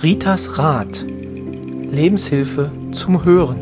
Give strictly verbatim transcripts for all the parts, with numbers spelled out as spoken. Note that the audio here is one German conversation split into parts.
Ritas Rat. Lebenshilfe zum Hören.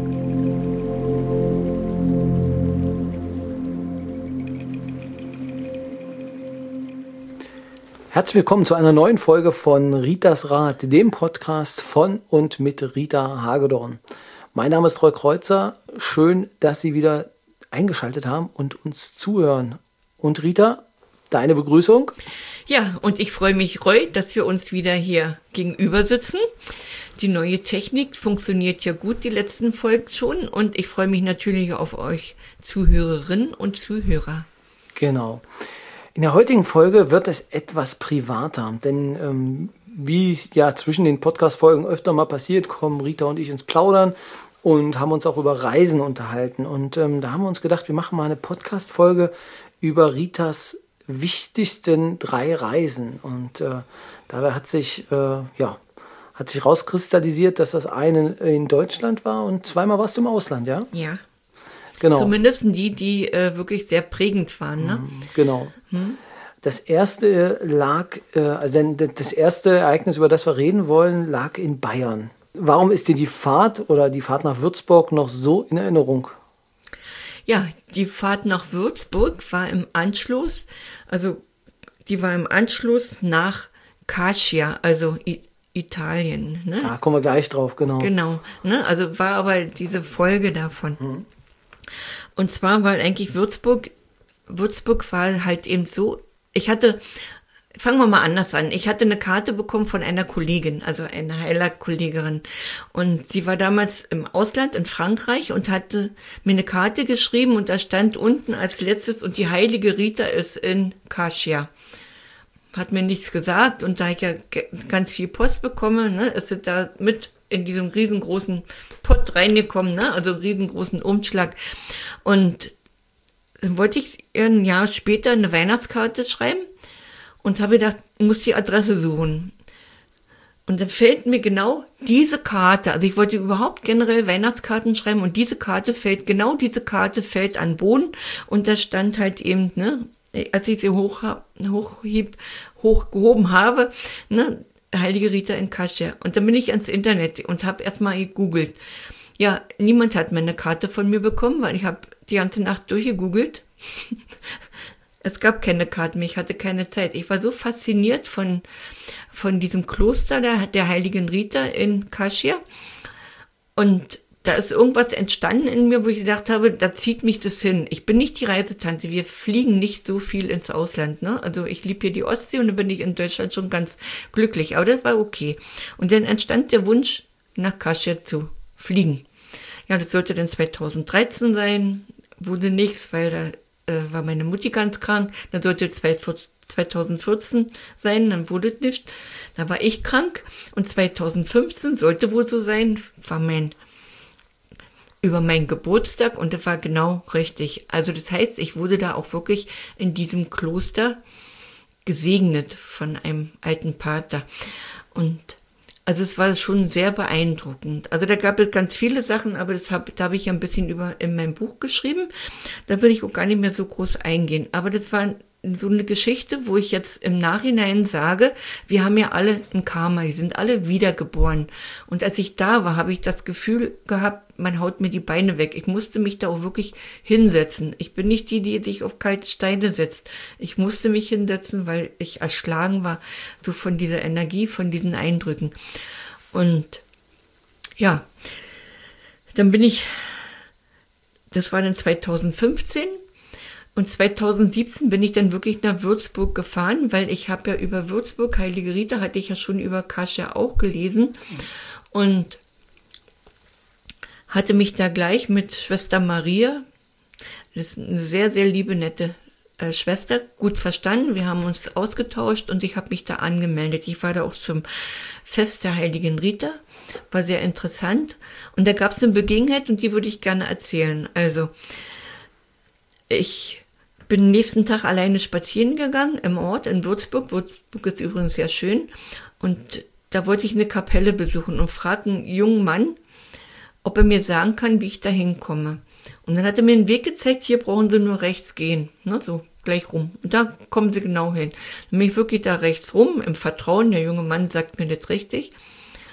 Herzlich willkommen zu einer neuen Folge von Ritas Rat, dem Podcast von und mit Rita Hagedorn. Mein Name ist Roy Kreuzer. Schön, dass Sie wieder eingeschaltet haben und uns zuhören. Und Rita, deine Begrüßung? Ja, und ich freue mich, Roy, dass wir uns wieder hier gegenüber sitzen. Die neue Technik funktioniert ja gut, die letzten Folgen schon. Und ich freue mich natürlich auf euch Zuhörerinnen und Zuhörer. Genau. In der heutigen Folge wird es etwas privater, denn ähm, wie es ja zwischen den Podcast-Folgen öfter mal passiert, kommen Rita und ich ins Plaudern und haben uns auch über Reisen unterhalten. Und ähm, da haben wir uns gedacht, wir machen mal eine Podcast-Folge über Ritas wichtigsten drei Reisen. Und äh, dabei hat sich, äh, ja, hat sich rauskristallisiert, dass das eine in Deutschland war und zweimal warst du im Ausland, ja? Ja. Genau. Zumindest die, die äh, wirklich sehr prägend waren, ne? Genau. Hm? Das erste lag, äh, also das erste Ereignis, über das wir reden wollen, lag in Bayern. Warum ist dir die Fahrt oder die Fahrt nach Würzburg noch so in Erinnerung? Ja, die Fahrt nach Würzburg war im Anschluss, also die war im Anschluss nach Cascia, also I- Italien. Ne? Da kommen wir gleich drauf, genau. Genau, ne? Also war aber diese Folge davon. Mhm. Und zwar, weil eigentlich Würzburg, Würzburg war halt eben so, ich hatte, fangen wir mal anders an, ich hatte eine Karte bekommen von einer Kollegin, also einer Heiler-Kollegin. Und sie war damals im Ausland, in Frankreich, und hatte mir eine Karte geschrieben und da stand unten als letztes, und die heilige Rita ist in Cascia. Hat mir nichts gesagt, und da ich ja ganz viel Post bekomme, ne, ist sie da mit in diesem riesengroßen Pott reingekommen, ne, also riesengroßen Umschlag. Und dann wollte ich ein Jahr später eine Weihnachtskarte schreiben und habe gedacht, ich muss die Adresse suchen. Und dann fällt mir genau diese Karte, also ich wollte überhaupt generell Weihnachtskarten schreiben und diese Karte fällt, genau diese Karte fällt an den Boden und da stand halt eben, ne, als ich sie hoch, hochhieb, hochgehoben habe, ne, Heilige Rita in Cascia. Und dann bin ich ans Internet und habe erstmal gegoogelt. Ja, niemand hat meine Karte von mir bekommen, weil ich habe die ganze Nacht durchgegoogelt. Es gab keine Karten mehr, ich hatte keine Zeit. Ich war so fasziniert von, von diesem Kloster der, der Heiligen Rita in Cascia. Und da ist irgendwas entstanden in mir, wo ich gedacht habe, da zieht mich das hin. Ich bin nicht die Reisetante, wir fliegen nicht so viel ins Ausland, ne? Also ich liebe hier die Ostsee und da bin ich in Deutschland schon ganz glücklich, aber das war okay. Und dann entstand der Wunsch, nach Cascia zu fliegen. Ja, das sollte dann zweitausenddreizehn sein, wurde nichts, weil da äh, war meine Mutti ganz krank. Dann sollte zweitausendvierzehn sein, dann wurde es nicht. Da war ich krank und zweitausendfünfzehn sollte wohl so sein, war mein über meinen Geburtstag und das war genau richtig. Also das heißt, ich wurde da auch wirklich in diesem Kloster gesegnet von einem alten Pater. Und also es war schon sehr beeindruckend. Also da gab es ganz viele Sachen, aber das hab, da habe ich ja ein bisschen über in meinem Buch geschrieben. Da will ich auch gar nicht mehr so groß eingehen. Aber das war so eine Geschichte, wo ich jetzt im Nachhinein sage, wir haben ja alle ein Karma, die sind alle wiedergeboren. Und als ich da war, habe ich das Gefühl gehabt, man haut mir die Beine weg. Ich musste mich da auch wirklich hinsetzen. Ich bin nicht die, die sich auf kalte Steine setzt. Ich musste mich hinsetzen, weil ich erschlagen war, so von dieser Energie, von diesen Eindrücken. Und ja, dann bin ich, das war dann zweitausendfünfzehn, und zweitausendsiebzehn bin ich dann wirklich nach Würzburg gefahren, weil ich habe ja über Würzburg, Heilige Rita, hatte ich ja schon über Cascia auch gelesen und hatte mich da gleich mit Schwester Maria, das ist eine sehr, sehr liebe, nette äh, Schwester, gut verstanden. Wir haben uns ausgetauscht und ich habe mich da angemeldet. Ich war da auch zum Fest der Heiligen Rita, war sehr interessant und da gab es eine Begebenheit und die würde ich gerne erzählen. Also ich bin nächsten Tag alleine spazieren gegangen im Ort in Würzburg. Würzburg ist übrigens sehr schön. Und da wollte ich eine Kapelle besuchen und fragte einen jungen Mann, ob er mir sagen kann, wie ich da hinkomme. Und dann hat er mir einen Weg gezeigt, hier brauchen Sie nur rechts gehen. Ne, so, gleich rum. Und da kommen Sie genau hin. Dann bin ich wirklich da rechts rum, im Vertrauen, der junge Mann sagt mir das richtig.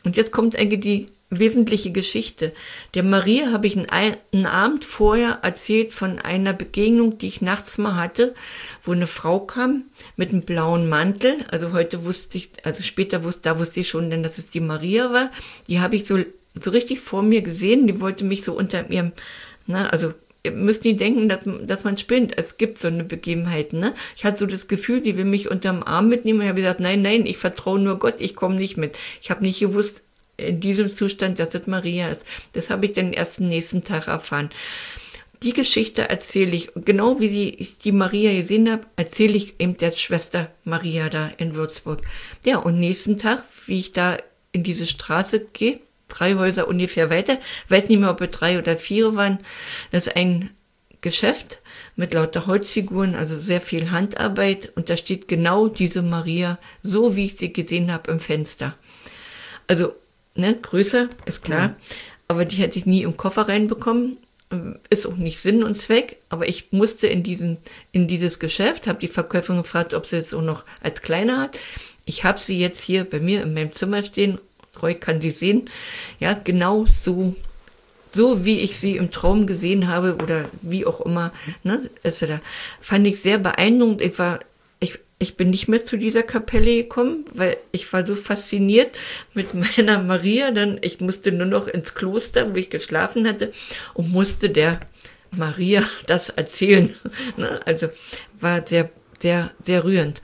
Und jetzt kommt eigentlich die wesentliche Geschichte. Der Maria habe ich einen, einen Abend vorher erzählt von einer Begegnung, die ich nachts mal hatte, wo eine Frau kam mit einem blauen Mantel. Also heute wusste ich, also später wusste, da wusste ich schon, denn dass es die Maria war. Die habe ich so, so richtig vor mir gesehen. Die wollte mich so unter ihrem, na, also ihr müsst nicht denken, dass, dass man spinnt. Es gibt so eine Begebenheit, ne? Ich hatte so das Gefühl, die will mich unterm Arm mitnehmen. Ich habe gesagt, nein, nein, ich vertraue nur Gott, ich komme nicht mit. Ich habe nicht gewusst, in diesem Zustand, dass es Maria ist. Das habe ich dann erst am nächsten Tag erfahren. Die Geschichte erzähle ich, genau wie die, ich die Maria gesehen habe, erzähle ich eben der Schwester Maria da in Würzburg. Ja, und nächsten Tag, wie ich da in diese Straße gehe, drei Häuser ungefähr weiter, weiß nicht mehr, ob es drei oder vier waren, das ist ein Geschäft mit lauter Holzfiguren, also sehr viel Handarbeit, und da steht genau diese Maria, so wie ich sie gesehen habe im Fenster. Also Ne, größer, ist klar, ja. Aber die hätte ich nie im Koffer reinbekommen, ist auch nicht Sinn und Zweck, aber ich musste in diesen, in dieses Geschäft, habe die Verkäuferin gefragt, ob sie es auch noch als kleine hat. Ich habe sie jetzt hier bei mir in meinem Zimmer stehen, Roy kann sie sehen, ja, genau so, so wie ich sie im Traum gesehen habe oder wie auch immer, ne, ist sie da. Fand ich sehr beeindruckend, ich war, ich Ich bin nicht mehr zu dieser Kapelle gekommen, weil ich war so fasziniert mit meiner Maria. Dann, ich musste nur noch ins Kloster, wo ich geschlafen hatte, und musste der Maria das erzählen. Also war sehr, sehr, sehr rührend.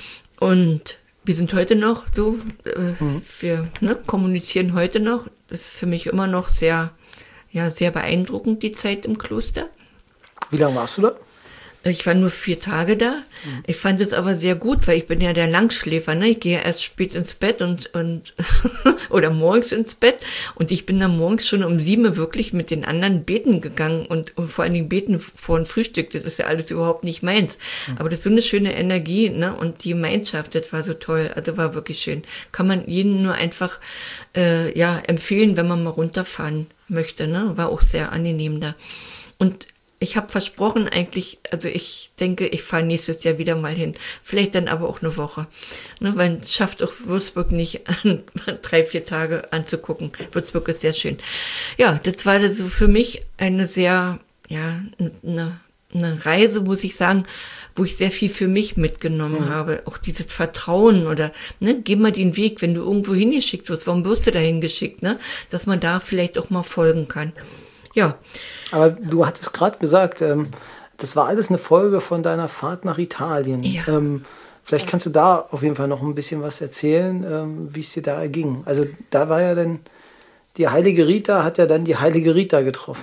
Und wir sind heute noch so, äh, mhm. wir ne, kommunizieren heute noch. Das ist für mich immer noch sehr, ja, sehr beeindruckend, die Zeit im Kloster. Wie lange warst du da? Ich war nur vier Tage da. Mhm. Ich fand es aber sehr gut, weil ich bin ja der Langschläfer, ne? Ich gehe ja erst spät ins Bett und, und oder morgens ins Bett. Und ich bin dann morgens schon um sieben wirklich mit den anderen beten gegangen und, und vor allen Dingen beten vor dem Frühstück. Das ist ja alles überhaupt nicht meins. Mhm. Aber das ist so eine schöne Energie, ne? Und die Gemeinschaft, das war so toll. Also war wirklich schön. Kann man jedem nur einfach, äh, ja, empfehlen, wenn man mal runterfahren möchte, ne? War auch sehr angenehm da. Und ich habe versprochen eigentlich, also ich denke, ich fahre nächstes Jahr wieder mal hin. Vielleicht dann aber auch eine Woche. Ne, weil es schafft auch Würzburg nicht, drei, vier Tage anzugucken. Würzburg ist sehr schön. Ja, das war so für mich eine sehr, ja, eine, eine Reise, muss ich sagen, wo ich sehr viel für mich mitgenommen mhm. habe. Auch dieses Vertrauen oder, ne, geh mal den Weg, wenn du irgendwo hingeschickt wirst, warum wirst du dahin geschickt, ne? Dass man da vielleicht auch mal folgen kann. Ja. Aber du hattest gerade gesagt, ähm, das war alles eine Folge von deiner Fahrt nach Italien. Ja. Ähm, vielleicht kannst du da auf jeden Fall noch ein bisschen was erzählen, ähm, wie es dir da erging. Also da war ja dann, die heilige Rita hat ja dann die heilige Rita getroffen.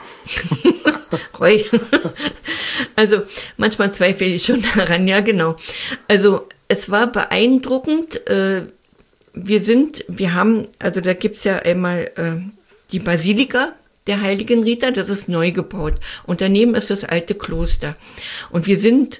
Roy. Also manchmal zweifle ich schon daran, ja genau. Also es war beeindruckend. Äh, wir sind, wir haben, also da gibt's ja einmal äh, die Basilika der heiligen Rita, das ist neu gebaut. Und daneben ist das alte Kloster. Und wir sind,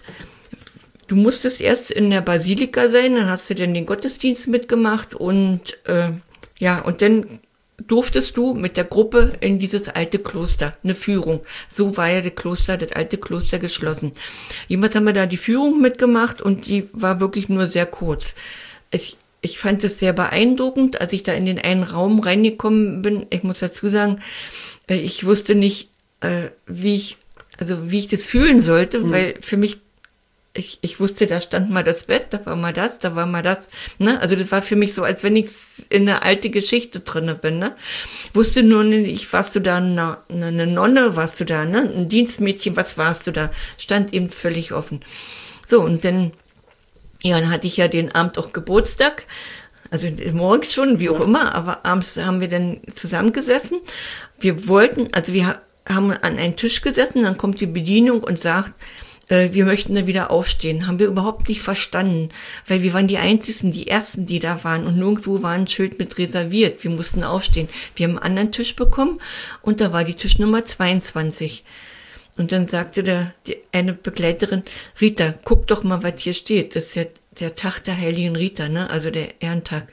du musstest erst in der Basilika sein, dann hast du dann den Gottesdienst mitgemacht und äh, ja, und dann durftest du mit der Gruppe in dieses alte Kloster, eine Führung. So war ja das Kloster, das alte Kloster geschlossen. Jedenfalls haben wir da die Führung mitgemacht und die war wirklich nur sehr kurz. Ich, ich fand es sehr beeindruckend, als ich da in den einen Raum reingekommen bin. Ich muss dazu sagen, ich wusste nicht, äh, wie ich, also wie ich das fühlen sollte, mhm. weil für mich, ich, ich wusste, da stand mal das Bett, da war mal das, da war mal das, ne? Also das war für mich so, als wenn ich in eine alte Geschichte drinne bin, ne? Wusste nur nicht, warst du da eine, eine Nonne, warst du da, ne? Ein Dienstmädchen, was warst du da? Stand eben völlig offen. So, und dann, ja, dann hatte ich ja den Abend auch Geburtstag. Also morgens schon, wie auch immer, aber abends haben wir dann zusammengesessen. Wir wollten, also wir haben an einen Tisch gesessen, dann kommt die Bedienung und sagt, äh, wir möchten dann wieder aufstehen. Haben wir überhaupt nicht verstanden, weil wir waren die Einzigen, die Ersten, die da waren und nirgendwo war ein Schild mit reserviert. Wir mussten aufstehen. Wir haben einen anderen Tisch bekommen und da war die Tischnummer zweiundzwanzig. Und dann sagte der, die, eine Begleiterin, Rita, guck doch mal, was hier steht. Das ist ja der Tag der heiligen Rita, ne? Also der Ehrentag.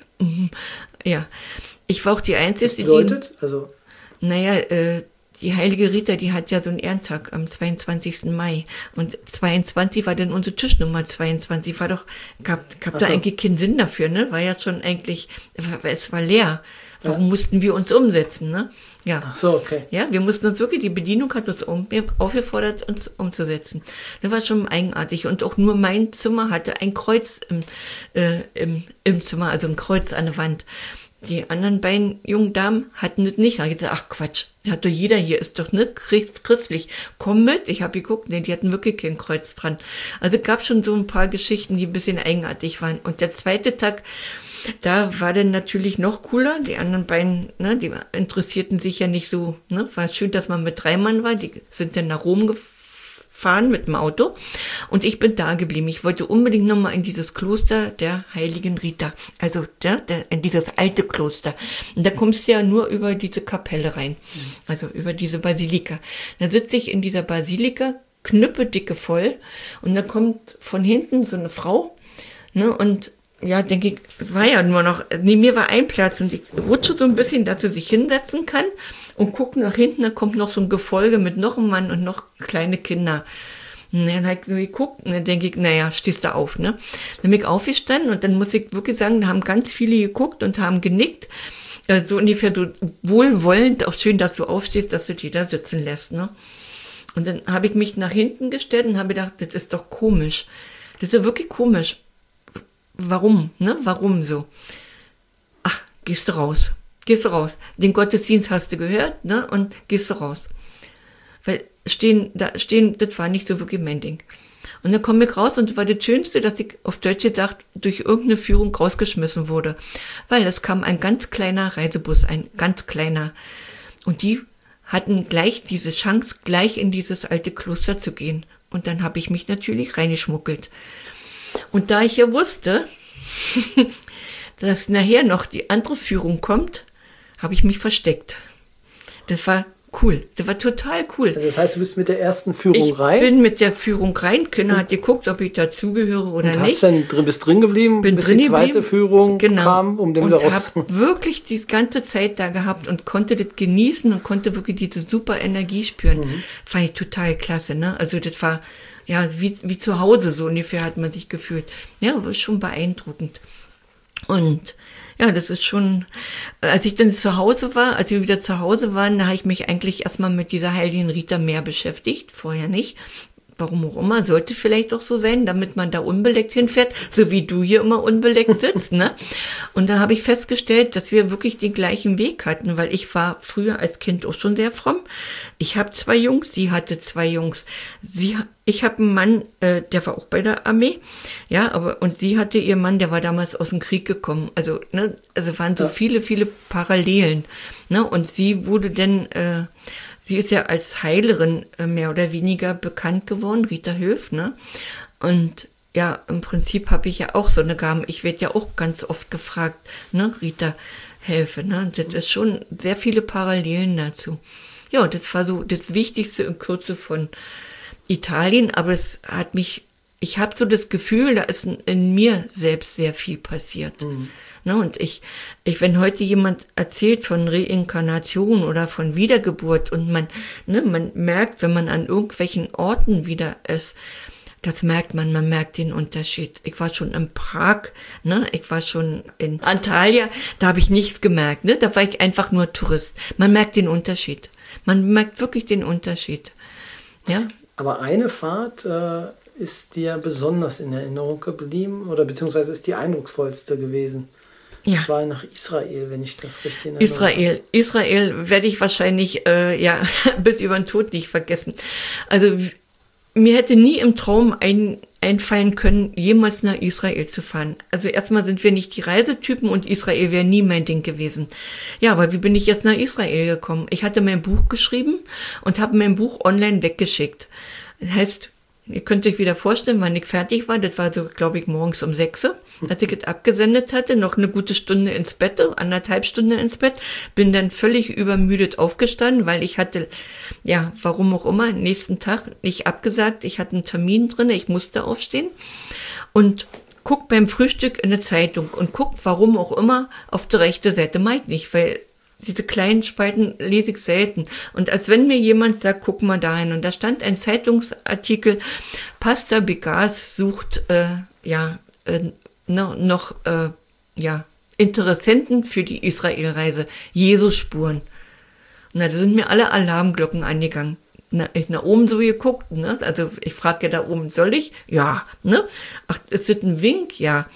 Ja. Ich war auch die Einzige, die... Was bedeutet? Die, also... Naja, äh, die heilige Rita, die hat ja so einen Ehrentag am zweiundzwanzigsten Mai. Und zweiundzwanzig war dann unsere Tischnummer zweiundzwanzig. War doch, gab, gab da so. eigentlich keinen Sinn dafür, ne? War ja schon eigentlich, es war leer. Warum Ja. mussten wir uns umsetzen, ne? Ja. Ach so, okay. Ja, wir mussten uns wirklich, die Bedienung hat uns um, aufgefordert, uns umzusetzen. Das war schon eigenartig. Und auch nur mein Zimmer hatte ein Kreuz im, äh, im, im Zimmer, also ein Kreuz an der Wand. Die anderen beiden jungen Damen hatten das nicht. Da habe ich gesagt, ach Quatsch, hat doch jeder hier, ist doch nicht christlich. Komm mit. Ich habe geguckt, nee, die hatten wirklich kein Kreuz dran. Also es gab schon so ein paar Geschichten, die ein bisschen eigenartig waren. Und der zweite Tag, da war dann natürlich noch cooler. Die anderen beiden, ne, die interessierten sich ja nicht so. Ne? War schön, dass man mit drei Mann war. Die sind dann nach Rom gefahren mit dem Auto. Und ich bin da geblieben. Ich wollte unbedingt nochmal in dieses Kloster der heiligen Rita. Also der, der, in dieses alte Kloster. Und da kommst du ja nur über diese Kapelle rein. Also über diese Basilika. Da sitze ich in dieser Basilika, knüppedicke voll. Und da kommt von hinten so eine Frau. Ne, und ja, denke ich, war ja nur noch, neben mir war ein Platz und ich rutsche so ein bisschen, dass sie sich hinsetzen kann und gucke nach hinten, da kommt noch so ein Gefolge mit noch einem Mann und noch kleine Kinder. Und dann habe ich so geguckt und dann denke ich, naja, stehst du auf, ne? Dann bin ich aufgestanden und dann muss ich wirklich sagen, da haben ganz viele geguckt und haben genickt, so ungefähr so wohlwollend, auch schön, dass du aufstehst, dass du die da sitzen lässt, ne? Und dann habe ich mich nach hinten gestellt und habe gedacht, das ist doch komisch. Das ist ja wirklich komisch. Warum, ne? Warum so? Ach, gehst du raus. Gehst du raus. Den Gottesdienst hast du gehört, ne? Und gehst du raus. Weil stehen, da stehen, das war nicht so wirklich mein Ding. Und dann komme ich raus und das war das Schönste, dass ich auf Deutsch gedacht durch irgendeine Führung rausgeschmissen wurde. Weil es kam ein ganz kleiner Reisebus, ein ganz kleiner. Und die hatten gleich diese Chance, gleich in dieses alte Kloster zu gehen. Und dann habe ich mich natürlich reingeschmuggelt. Und da ich ja wusste, dass nachher noch die andere Führung kommt, habe ich mich versteckt. Das war cool. Das war total cool. Also das heißt, du bist mit der ersten Führung ich rein? Ich bin mit der Führung rein. Kinder hat geguckt, ob ich dazugehöre oder und nicht. hast dann drin, bist drin geblieben, bin bis drin die zweite geblieben. Führung genau. kam, um den und wieder raus. habe wirklich die ganze Zeit da gehabt und konnte das genießen und konnte wirklich diese super Energie spüren. Mhm. Fand ich total klasse, ne? Also das war ja wie, wie zu Hause, so ungefähr hat man sich gefühlt. Ja, war schon beeindruckend. Und ja, das ist schon, als ich dann zu Hause war, als wir wieder zu Hause waren, da habe ich mich eigentlich erstmal mit dieser heiligen Rita mehr beschäftigt, vorher nicht. Warum auch immer, sollte vielleicht auch so sein, damit man da unbeleckt hinfährt, so wie du hier immer unbeleckt sitzt, ne? Und da habe ich festgestellt, dass wir wirklich den gleichen Weg hatten, weil ich war früher als Kind auch schon sehr fromm. Ich habe zwei Jungs, sie hatte zwei Jungs. Sie, ich habe einen Mann, äh, der war auch bei der Armee, ja, aber und sie hatte ihren Mann, der war damals aus dem Krieg gekommen. Also, ne, also waren so ja. viele, viele Parallelen, ne? Und sie wurde dann äh, Sie ist ja als Heilerin äh, mehr oder weniger bekannt geworden, Rita Höf, ne? Und ja, im Prinzip habe ich ja auch so eine Gabe. Ich werde ja auch ganz oft gefragt, ne, Rita, helfe, ne? Das ist schon sehr viele Parallelen dazu. Ja, das war so das Wichtigste in Kürze von Italien, aber es hat mich, ich habe so das Gefühl, da ist in, in mir selbst sehr viel passiert. Mhm. Ne, und ich, ich, wenn heute jemand erzählt von Reinkarnation oder von Wiedergeburt und man, ne, man merkt, wenn man an irgendwelchen Orten wieder ist, das merkt man, man merkt den Unterschied. Ich war schon in Prag, ne, ich war schon in Antalya, da habe ich nichts gemerkt, ne, da war ich einfach nur Tourist. Man merkt den Unterschied. Man merkt wirklich den Unterschied. Ja. Aber eine Fahrt äh, ist dir besonders in Erinnerung geblieben oder beziehungsweise ist die eindrucksvollste gewesen. Ja. Das war nach Israel, wenn ich das richtig erinnere. Israel. Israel werde ich wahrscheinlich äh, ja bis über den Tod nicht vergessen. Also mir hätte nie im Traum ein, einfallen können, jemals nach Israel zu fahren. Also erstmal sind wir nicht die Reisetypen und Israel wäre nie mein Ding gewesen. Ja, aber wie bin ich jetzt nach Israel gekommen? Ich hatte mein Buch geschrieben und habe mein Buch online weggeschickt. Das heißt, ihr könnt euch wieder vorstellen, wann ich fertig war. Das war so, glaube ich, morgens um sechs, als ich es abgesendet hatte. Noch eine gute Stunde ins Bett, anderthalb Stunden ins Bett. Bin dann völlig übermüdet aufgestanden, weil ich hatte, ja, warum auch immer, nächsten Tag nicht abgesagt. Ich hatte einen Termin drin, ich musste aufstehen. Und guck beim Frühstück in eine Zeitung und guck, warum auch immer, auf die rechte Seite. Meint nicht, weil diese kleinen Spalten lese ich selten. Und als wenn mir jemand sagt, guck mal dahin. Und da stand ein Zeitungsartikel, Pastor Begas sucht, äh, ja, äh, no, noch, äh, ja, Interessenten für die Israelreise, Jesus-Spuren. Na, da sind mir alle Alarmglocken angegangen. Na, ich nach oben so geguckt, ne? Also ich frage ja da oben, soll ich? Ja, ne? Ach, ist das ein Wink? Ja.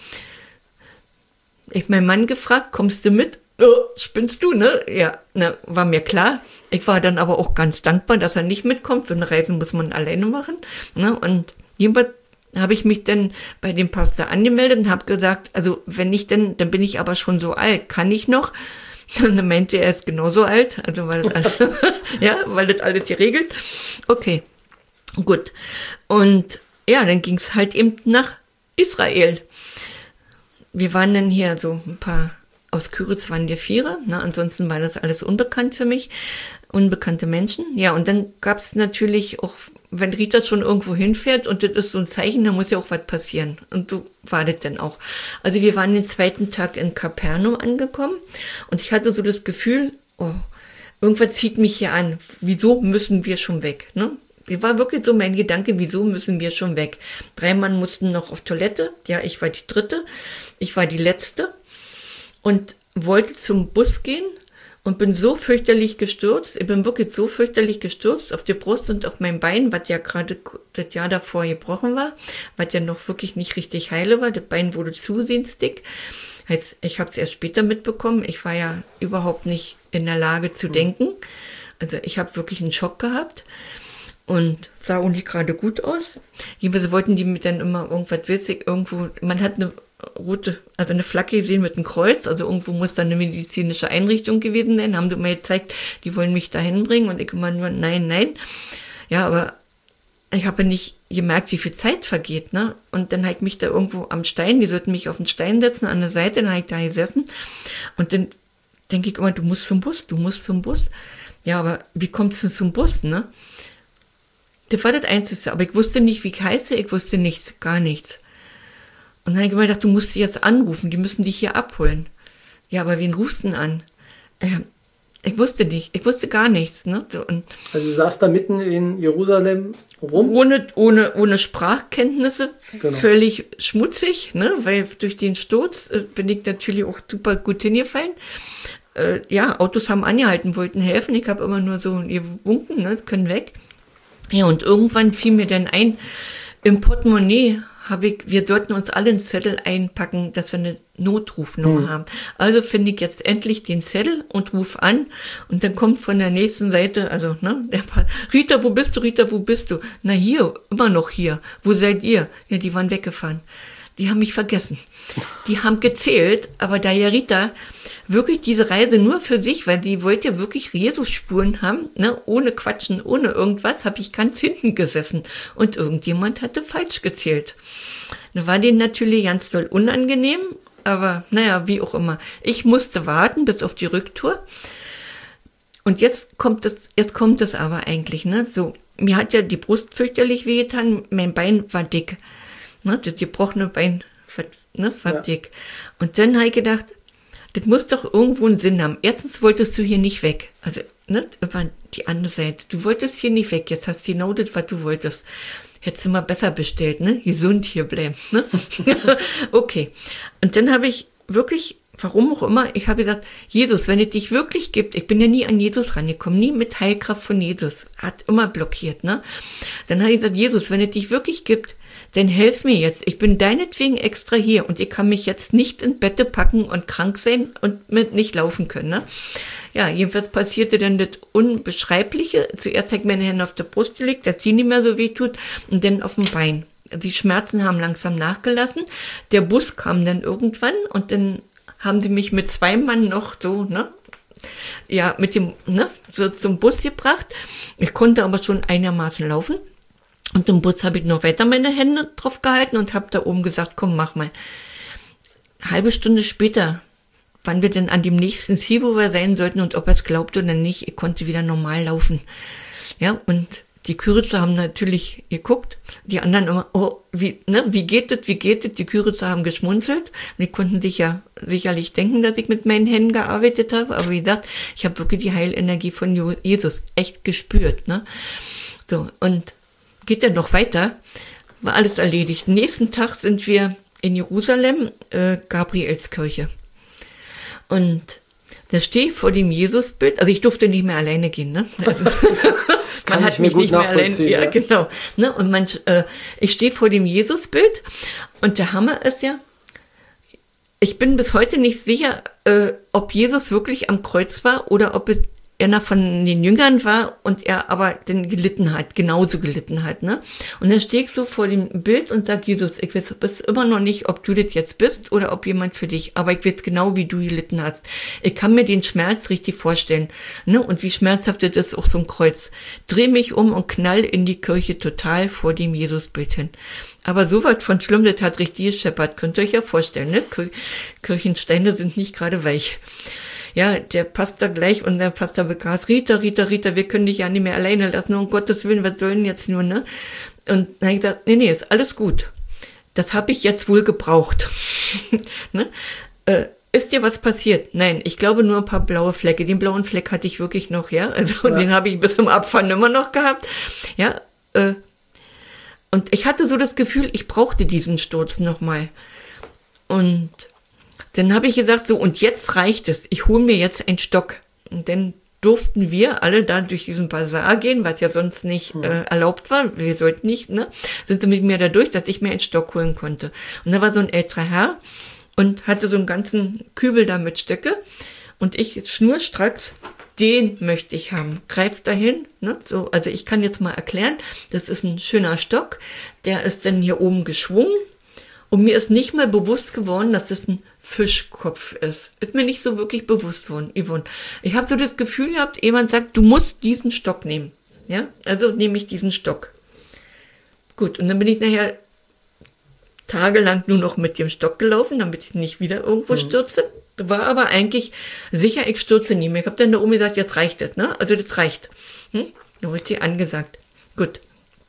Ich meinen Mann gefragt, kommst du mit? Oh, spinnst du, ne? Ja, na, war mir klar. Ich war dann aber auch ganz dankbar, dass er nicht mitkommt. So eine Reise muss man alleine machen. Ne? Und jedenfalls habe ich mich dann bei dem Pastor angemeldet und habe gesagt, also wenn nicht, dann, dann bin ich aber schon so alt. Kann ich noch? Und dann meinte er, er ist genauso alt. Also weil das alles, ja, weil das alles geregelt. Okay, gut. Und ja, dann ging es halt eben nach Israel. Wir waren dann hier so ein paar, aus Küritz waren wir Vierer, ne? Ansonsten war das alles unbekannt für mich, unbekannte Menschen. Ja, und dann gab es natürlich auch, wenn Rita schon irgendwo hinfährt und das ist so ein Zeichen, dann muss ja auch was passieren. Und so war das dann auch. Also wir waren den zweiten Tag in Kapernaum angekommen und ich hatte so das Gefühl, oh, irgendwas zieht mich hier an. Wieso müssen wir schon weg, ne? War wirklich so mein Gedanke, wieso müssen wir schon weg? Drei Mann mussten noch auf Toilette. Ja, ich war die dritte. Ich war die letzte. Und wollte zum Bus gehen und bin so fürchterlich gestürzt. Ich bin wirklich so fürchterlich gestürzt auf die Brust und auf mein Bein, was ja gerade das Jahr davor gebrochen war, was ja noch wirklich nicht richtig heile war. Das Bein wurde zusehends dick. Heißt, ich habe es erst später mitbekommen. Ich war ja überhaupt nicht in der Lage zu denken. Also ich habe wirklich einen Schock gehabt. Und sah auch nicht gerade gut aus. Jedenfalls wollten die mir dann immer irgendwas witzig, irgendwo, man hat eine rote, also eine Flagge gesehen mit einem Kreuz, also irgendwo muss da eine medizinische Einrichtung gewesen sein, haben die mir gezeigt, die wollen mich da hinbringen und ich immer nur, nein, nein. Ja, aber ich habe nicht gemerkt, wie viel Zeit vergeht, ne? Und dann habe ich mich da irgendwo am Stein, die sollten mich auf den Stein setzen, an der Seite, dann habe ich da gesessen und dann denke ich immer, du musst zum Bus, du musst zum Bus. Ja, aber wie kommst du zum Bus, ne? Das war das Einzige, aber ich wusste nicht, wie ich heiße, ich wusste nichts, gar nichts. Und dann habe ich immer gedacht, du musst die jetzt anrufen, die müssen dich hier abholen. Ja, aber wen rufst du denn an? Äh, ich wusste nicht, ich wusste gar nichts. Ne? Und also du saßt da mitten in Jerusalem rum? Ohne, ohne, ohne Sprachkenntnisse, genau. Völlig schmutzig, ne? Weil durch den Sturz äh, bin ich natürlich auch super gut hingefallen. Äh, ja, Autos haben angehalten, wollten helfen, ich habe immer nur so gewunken, ne? Können weg. Ja, und irgendwann fiel mir dann ein, im Portemonnaie habe ich, wir sollten uns alle einen Zettel einpacken, dass wir eine Notrufnummer hm. haben. Also finde ich jetzt endlich den Zettel und ruf an und dann kommt von der nächsten Seite, also, ne, der Pa- Rita, wo bist du, Rita, wo bist du? Na hier, immer noch hier. Wo seid ihr? Ja, die waren weggefahren. Die haben mich vergessen. Die haben gezählt, aber da ja Rita wirklich diese Reise nur für sich, weil sie wollte ja wirklich Jesus-Spuren haben, ne, ohne Quatschen, ohne irgendwas, habe ich ganz hinten gesessen und irgendjemand hatte falsch gezählt. Da war denen natürlich ganz doll unangenehm, aber naja, wie auch immer. Ich musste warten bis auf die Rücktour und jetzt kommt es, jetzt kommt es aber eigentlich, ne, so, mir hat ja die Brust fürchterlich wehgetan, mein Bein war dick. Ne, das gebrochene Bein ne, war ja. dick. Und dann habe ich gedacht, das muss doch irgendwo einen Sinn haben. Erstens wolltest du hier nicht weg. Also, ne, über die andere Seite. Du wolltest hier nicht weg. Jetzt hast du genau das, was du wolltest. Hättest du mal besser bestellt, ne? Gesund hier bleiben. Ne? Okay. Und dann habe ich wirklich, warum auch immer, ich habe gesagt, Jesus, wenn es dich wirklich gibt, ich bin ja nie an Jesus rangekommen, nie mit Heilkraft von Jesus. Hat immer blockiert, ne? Dann habe ich gesagt, Jesus, wenn es dich wirklich gibt, dann helf mir jetzt. Ich bin deinetwegen extra hier und ich kann mich jetzt nicht in Bette packen und krank sein und mit nicht laufen können. Ne? Ja, jedenfalls passierte dann das Unbeschreibliche. Zuerst hat meine Hände auf der Brust gelegt, dass die nicht mehr so weh tut und dann auf dem Bein. Die Schmerzen haben langsam nachgelassen. Der Bus kam dann irgendwann und dann haben die mich mit zwei Mann noch so, ne? Ja, mit dem, ne? So zum Bus gebracht. Ich konnte aber schon einigermaßen laufen. Und im Bus habe ich noch weiter meine Hände drauf gehalten und habe da oben gesagt, komm, mach mal. Eine halbe Stunde später waren wir denn an dem nächsten Ziel, wo wir sein sollten und ob er es glaubt oder nicht, ich konnte wieder normal laufen. Ja, und die Küritzer haben natürlich geguckt, die anderen immer, oh, wie, ne, wie geht das, wie geht das? Die Küritzer haben geschmunzelt. Und die konnten sich ja sicherlich denken, dass ich mit meinen Händen gearbeitet habe. Aber wie gesagt, ich habe wirklich die Heilenergie von Jesus echt gespürt. Ne? So, und geht dann noch weiter, war alles erledigt. Nächsten Tag sind wir in Jerusalem, äh, Gabrielskirche. Und da stehe ich vor dem Jesusbild, also ich durfte nicht mehr alleine gehen, ne? Also, man hat mich nicht mehr alleine, ja, ja, genau. Ne? Und man, äh, ich stehe vor dem Jesusbild und der Hammer ist ja, ich bin bis heute nicht sicher, äh, ob Jesus wirklich am Kreuz war oder ob es einer von den Jüngern war und er aber den gelitten hat, genauso gelitten hat, ne? Und dann stehe ich so vor dem Bild und sage, Jesus, ich weiß bis immer noch nicht, ob du das jetzt bist oder ob jemand für dich, aber ich weiß genau, wie du gelitten hast. Ich kann mir den Schmerz richtig vorstellen, ne? Und wie schmerzhaft das ist, auch so ein Kreuz. Dreh mich um und knall in die Kirche total vor dem Jesusbild hin. Aber so was von schlimm, das hat richtig gescheppert, könnt ihr euch ja vorstellen, ne? Kirchensteine sind nicht gerade weich. Ja, der Pastor gleich und der Pastor bekas, Rita, Rita, Rita, wir können dich ja nicht mehr alleine lassen, um Gottes Willen, was soll denn jetzt nur, ne? Und dann habe ich gesagt, nee, nee, ist alles gut. Das habe ich jetzt wohl gebraucht. ne? äh, ist dir was passiert? Nein, ich glaube nur ein paar blaue Flecke. Den blauen Fleck hatte ich wirklich noch, ja, also ja. Den habe ich bis zum Abfahren immer noch gehabt, ja, äh, und ich hatte so das Gefühl, ich brauchte diesen Sturz nochmal. Und dann habe ich gesagt, so, und jetzt reicht es. Ich hole mir jetzt einen Stock. Und dann durften wir alle da durch diesen Basar gehen, was ja sonst nicht äh, erlaubt war. Wir sollten nicht, ne? Sind sie mit mir da durch, dass ich mir einen Stock holen konnte. Und da war so ein älterer Herr und hatte so einen ganzen Kübel da mit Stöcke. Und ich schnurstracks, den möchte ich haben. Greift dahin, ne? So, also ich kann jetzt mal erklären, das ist ein schöner Stock. Der ist dann hier oben geschwungen. Und mir ist nicht mal bewusst geworden, dass das ein Fischkopf ist. Ist mir nicht so wirklich bewusst worden, Yvonne. Ich habe so das Gefühl gehabt, jemand sagt, du musst diesen Stock nehmen. Ja, also nehme ich diesen Stock. Gut, und dann bin ich nachher tagelang nur noch mit dem Stock gelaufen, damit ich nicht wieder irgendwo mhm. stürze. War aber eigentlich sicher, ich stürze nie mehr. Ich habe dann da oben gesagt, jetzt reicht es, ne? Also das reicht. Hm? Da habe ich dir angesagt. Gut.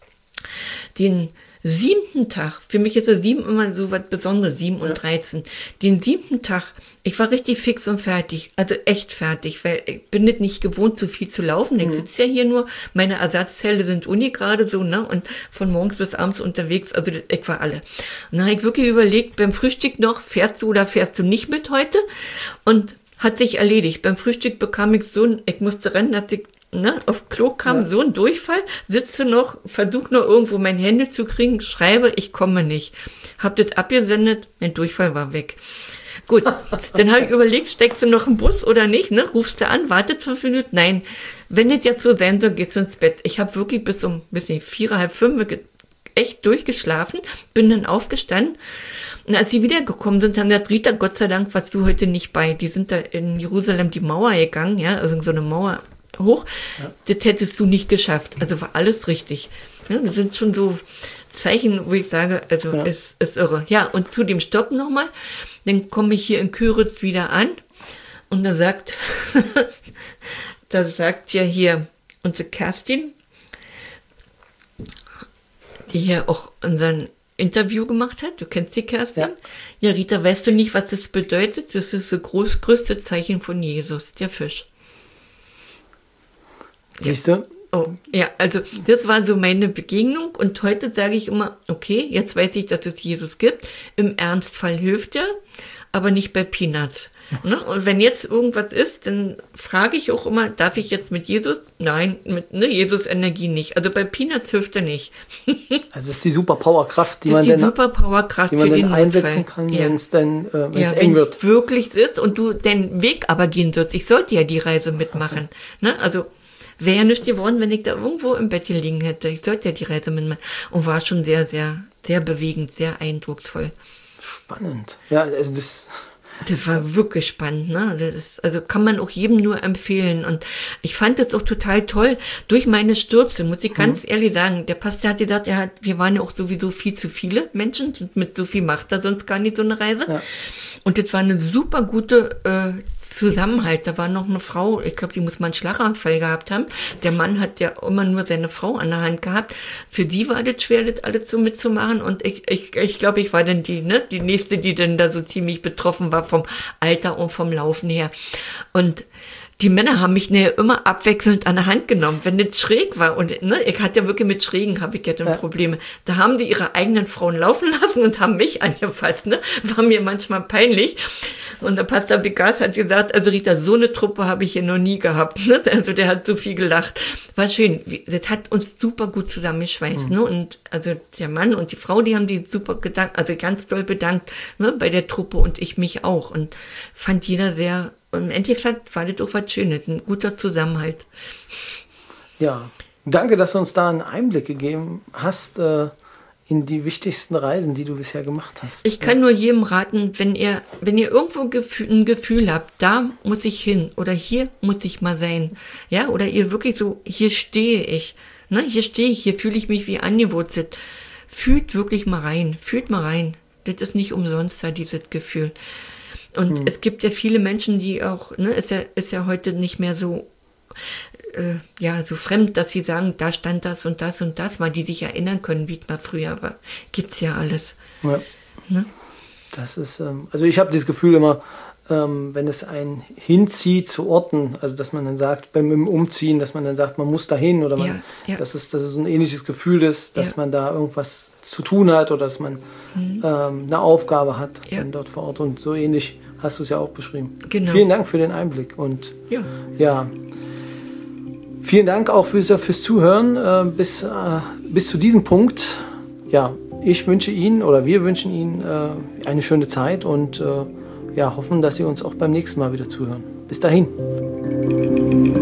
Den siebten Tag, für mich ist der sieben immer so was Besonderes, sieben und dreizehn. Den siebten Tag, ich war richtig fix und fertig, also echt fertig, weil ich bin nicht, nicht gewohnt, so viel zu laufen. Ich sitze ja hier nur, meine Ersatzteile sind Uni gerade so, ne, und von morgens bis abends unterwegs, also ich war alle. Und dann habe ich wirklich überlegt, beim Frühstück noch, fährst du oder fährst du nicht mit heute? Und hat sich erledigt. Beim Frühstück bekam ich so, ein, ich musste rennen, dass ich Ne, auf Klo kam ja. so ein Durchfall, sitze noch, versuche noch irgendwo mein Handy zu kriegen, schreibe, ich komme nicht. Hab das abgesendet, mein Durchfall war weg. Gut, dann habe ich überlegt, steckst du noch im Bus oder nicht, ne? Rufst du an, wartet fünf Minuten, nein. Wenn das jetzt so sein soll, gehst du ins Bett. Ich habe wirklich bis um, bis nicht, vier, halb fünf echt durchgeschlafen, bin dann aufgestanden. Und als sie wiedergekommen sind, haben gesagt, Rita, Gott sei Dank warst du heute nicht bei. Die sind da in Jerusalem die Mauer gegangen, ja, also so eine Mauer hoch, ja. Das hättest du nicht geschafft. Also war alles richtig. Ja, das sind schon so Zeichen, wo ich sage, also ja. es ist irre. Ja, und zu dem Stock nochmal, dann komme ich hier in Küritz wieder an und da sagt, da sagt ja hier unsere Kerstin, die hier auch unseren Interview gemacht hat, du kennst die Kerstin? Ja. Ja, Rita, weißt du nicht, was das bedeutet? Das ist das groß, größte Zeichen von Jesus, der Fisch. Siehst du? Oh, ja, also das war so meine Begegnung und heute sage ich immer, okay, jetzt weiß ich, dass es Jesus gibt. Im Ernstfall hilft er, aber nicht bei Peanuts. Ne? Und wenn jetzt irgendwas ist, dann frage ich auch immer, darf ich jetzt mit Jesus? Nein, mit ne, Jesus Energie nicht. Also bei Peanuts hilft er nicht. Also das ist die Superpowerkraft, die das man ist die dann, Superpowerkraft die man für dann den einsetzen Notfall. kann, ja. wenn es dann äh, wenn ja, es eng wird. Wirklich ist und du den Weg aber gehen sollst. Ich sollte ja die Reise mitmachen. Ne? Also wäre ja nicht geworden, wenn ich da irgendwo im Bett liegen hätte. Ich sollte ja die Reise mitmachen. Und war schon sehr, sehr, sehr bewegend, sehr eindrucksvoll. Spannend. Ja, also das... Das war wirklich spannend, ne? Das ist, also kann man auch jedem nur empfehlen. Und ich fand es auch total toll. Durch meine Stürze, muss ich ganz mhm. ehrlich sagen, der Pastor hat gesagt, er hat, wir waren ja auch sowieso viel zu viele Menschen, mit so viel macht er sonst gar nicht so eine Reise. Ja. Und das war eine super gute äh, Zusammenhalt. Da war noch eine Frau, ich glaube, die muss mal einen Schlaganfall gehabt haben. Der Mann hat ja immer nur seine Frau an der Hand gehabt. Für die war das schwer, das alles so mitzumachen. Und ich ich, ich glaube, ich war dann die, ne, die nächste, die dann da so ziemlich betroffen war vom Alter und vom Laufen her. Und die Männer haben mich ne, immer abwechselnd an der Hand genommen, wenn das schräg war. Und ne, ich hatte ja wirklich mit Schrägen, habe ich ja dann ja. Probleme. Da haben die ihre eigenen Frauen laufen lassen und haben mich angefasst. Ne? War mir manchmal peinlich. Und der Pastor Begas hat gesagt, also Rita, so eine Truppe habe ich hier noch nie gehabt. Ne? Also der hat so viel gelacht. War schön. Das hat uns super gut zusammengeschweißt. Mhm. Ne? Und also der Mann und die Frau, die haben die super gedankt, also ganz doll bedankt, ne, bei der Truppe und ich mich auch. Und fand jeder sehr, im Endeffekt war das auch was Schönes, ein guter Zusammenhalt. Ja, danke, dass du uns da einen Einblick gegeben hast äh, in die wichtigsten Reisen, die du bisher gemacht hast. Ich kann ja. nur jedem raten, wenn ihr, wenn ihr irgendwo Gefühl, ein Gefühl habt, da muss ich hin oder hier muss ich mal sein, ja, oder ihr wirklich so, hier stehe ich, ne, hier stehe ich, hier fühle ich mich wie angewurzelt. Fühlt wirklich mal rein, fühlt mal rein. Das ist nicht umsonst da, dieses Gefühl. Und hm. es gibt ja viele Menschen, die auch, ne, ist ja, ist ja heute nicht mehr so, äh, ja, so fremd, dass sie sagen, da stand das und das und das, weil die sich erinnern können, wie es mal früher war. Gibt's ja alles. Ja. Ne? Das ist, ähm, also ich habe das Gefühl immer, ähm, wenn es einen hinzieht zu Orten, also dass man dann sagt, beim Umziehen, dass man dann sagt, man muss dahin oder man, ja, ja. dass es, dass es ein ähnliches Gefühl ist, dass ja. man da irgendwas zu tun hat oder dass man mhm. ähm, eine Aufgabe hat ja. dann dort vor Ort, und so ähnlich hast du es ja auch beschrieben. Genau. Vielen Dank für den Einblick und ja, ja vielen Dank auch fürs, fürs Zuhören äh, bis, äh, bis zu diesem Punkt. Ja, ich wünsche Ihnen oder wir wünschen Ihnen äh, eine schöne Zeit und äh, ja, hoffen, dass Sie uns auch beim nächsten Mal wieder zuhören. Bis dahin.